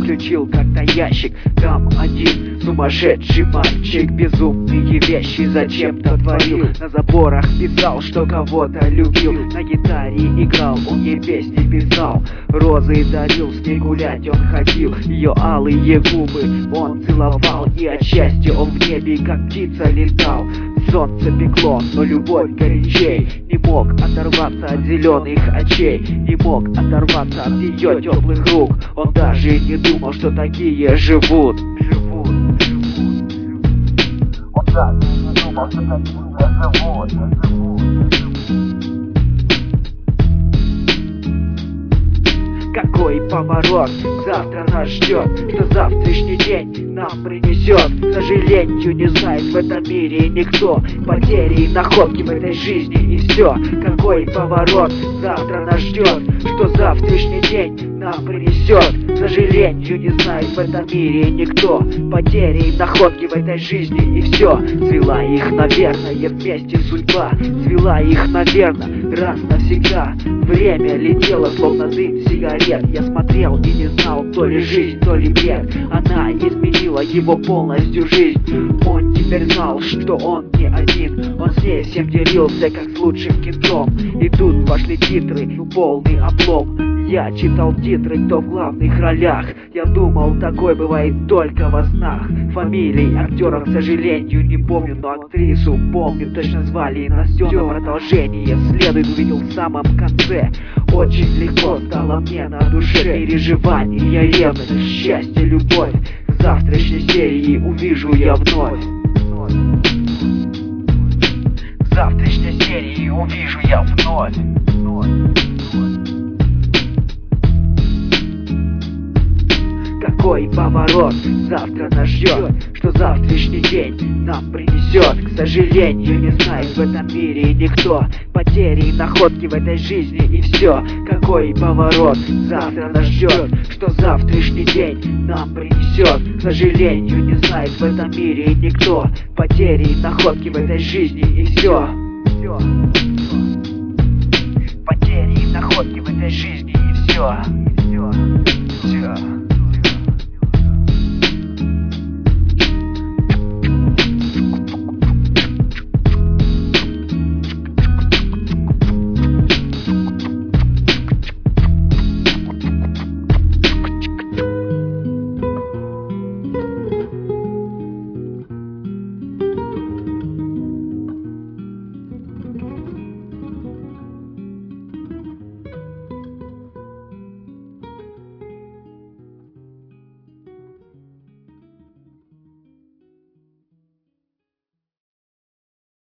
включил как-то ящик. Там один сумасшедший мальчик безумные вещи зачем-то творил. На заборах писал, что кого-то любил. На гитаре играл, он ей песни писал. Розы дарил, с ней гулять он ходил. Ее алые губы он целовал, и от счастья он в небе как птица летал. Солнце пекло, но любовь горячей. Не мог оторваться от зеленых очей, не мог оторваться от ее теплых рук. Он даже не думал, что такие живут. Он даже не думал, что такие живут. Какой поворот завтра нас ждет, что завтрашний день нам принесет. К сожалению, не знает в этом мире никто потери и находки в этой жизни, и все. Какой поворот завтра нас ждет, что завтрашний день нам принесет. К сожалению, не знает в этом мире никто потери и находки в этой жизни, и все. Свела их, наверное, вместе судьба, свела их, наверное, раз навсегда. Время летело, словно дым сигарет. Я смотрел и не знал, то ли жизнь, то ли бред. Она изменила его полностью жизнь. Он теперь знал, что он не один. Он с ней всем делился, как с лучшим кентом. И тут пошли титры, полный облом. Я читал титры, кто в главных ролях. Я думал, такое бывает только во снах. Фамилии актеров, к сожалению, не помню, но актрису помню, точно звали Настена. Продолжение следует, увидел в самом конце. Очень легко стало мне на душе. Переживания, ревность, счастье, любовь. В завтрашней серии увижу я вновь. В завтрашней серии увижу я вновь. Какой поворот завтра нас ждет, что завтрашний день нам принесет. К сожалению, не знает в этом мире никто потери и находки в этой жизни, и все. Какой поворот завтра нас ждет, что завтрашний день нам принесет. К сожалению, не знает в этом мире никто потери и находки в этой жизни, и все. Потери и находки в этой жизни, и все.